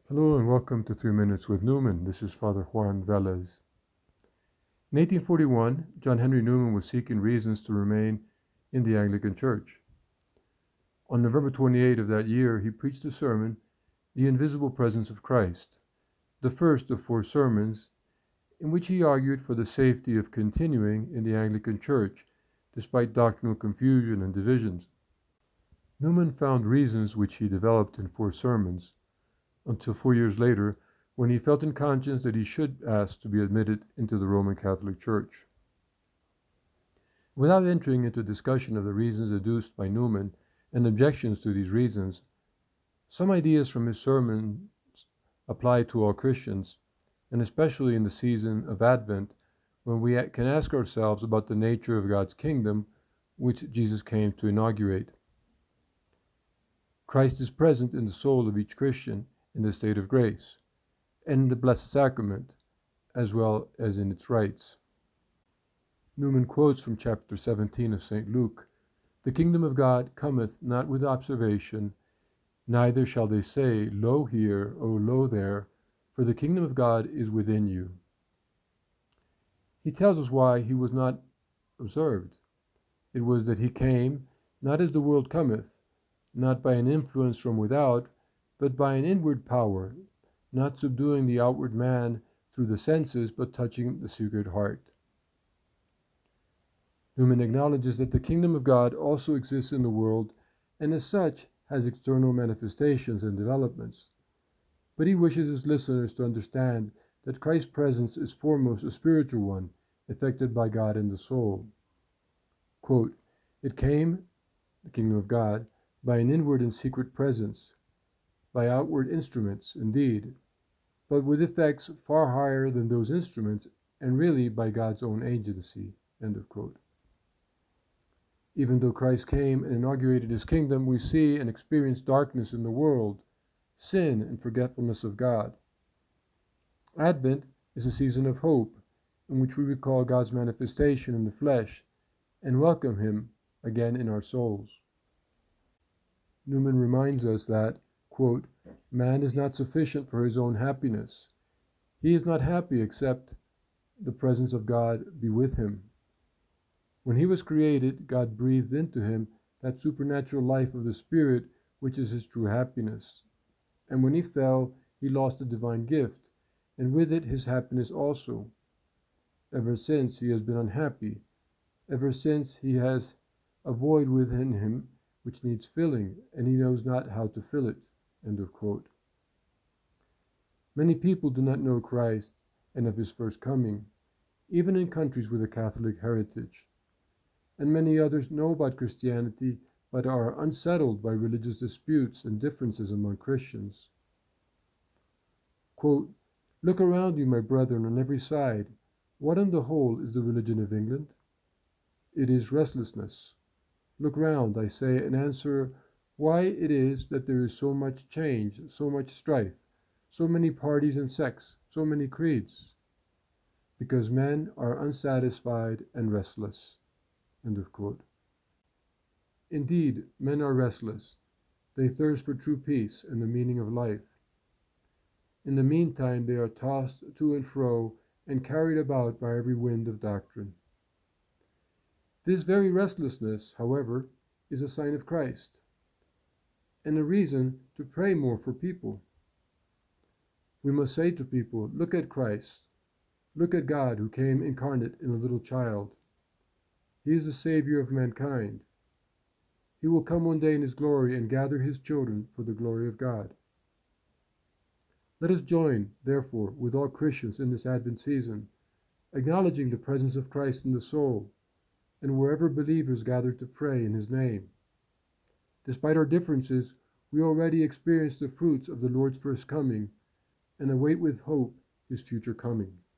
Hello and welcome to 3 Minutes with Newman. This is Father Juan Velez. In 1841, John Henry Newman was seeking reasons to remain in the Anglican Church. On November 28 of that year, he preached a sermon, The Invisible Presence of Christ, the first of 4 sermons, in which he argued for the safety of continuing in the Anglican Church despite doctrinal confusion and divisions. Newman found reasons which he developed in 4 sermons, until 4 years later, when he felt in conscience that he should ask to be admitted into the Roman Catholic Church. Without entering into discussion of the reasons adduced by Newman and objections to these reasons, some ideas from his sermons apply to all Christians, and especially in the season of Advent, when we can ask ourselves about the nature of God's kingdom, which Jesus came to inaugurate. Christ is present in the soul of each Christian in the state of grace, and in the Blessed Sacrament, as well as in its rites. Newman quotes from chapter 17 of St. Luke, "The kingdom of God cometh not with observation, neither shall they say, Lo here, or Lo there, for the kingdom of God is within you." He tells us why he was not observed. It was that he came, not as the world cometh, not by an influence from without, but by an inward power, not subduing the outward man through the senses, but touching the secret heart. Newman acknowledges that the kingdom of God also exists in the world, and as such has external manifestations and developments. But he wishes his listeners to understand that Christ's presence is foremost a spiritual one, effected by God in the soul. Quote, "It came, the kingdom of God, by an inward and secret presence, by outward instruments, indeed, but with effects far higher than those instruments, and really by God's own agency." End of quote. Even though Christ came and inaugurated his kingdom, we see and experience darkness in the world, sin and forgetfulness of God. Advent is a season of hope, in which we recall God's manifestation in the flesh and welcome him again in our souls. Newman reminds us that, quote, "Man is not sufficient for his own happiness. He is not happy except the presence of God be with him. When he was created, God breathed into him that supernatural life of the Spirit, which is his true happiness. And when he fell, he lost the divine gift, and with it his happiness also. Ever since he has been unhappy, ever since he has a void within him which needs filling, and he knows not how to fill it." End of quote. Many people do not know Christ and of his first coming, even in countries with a Catholic heritage. And many others know about Christianity, but are unsettled by religious disputes and differences among Christians. Quote, "Look around you, my brethren, on every side. What on the whole is the religion of England? It is restlessness. Look round, I say, and answer why it is that there is so much change, so much strife, so many parties and sects, so many creeds. Because men are unsatisfied and restless." End of quote. Indeed, men are restless. They thirst for true peace and the meaning of life. In the meantime, they are tossed to and fro and carried about by every wind of doctrine. This very restlessness, however, is a sign of Christ, and a reason to pray more for people. We must say to people, look at Christ, look at God who came incarnate in a little child. He is the Savior of mankind. He will come one day in his glory and gather his children for the glory of God. Let us join, therefore, with all Christians in this Advent season, acknowledging the presence of Christ in the soul, and wherever believers gather to pray in his name. Despite our differences, we already experience the fruits of the Lord's first coming, and await with hope his future coming.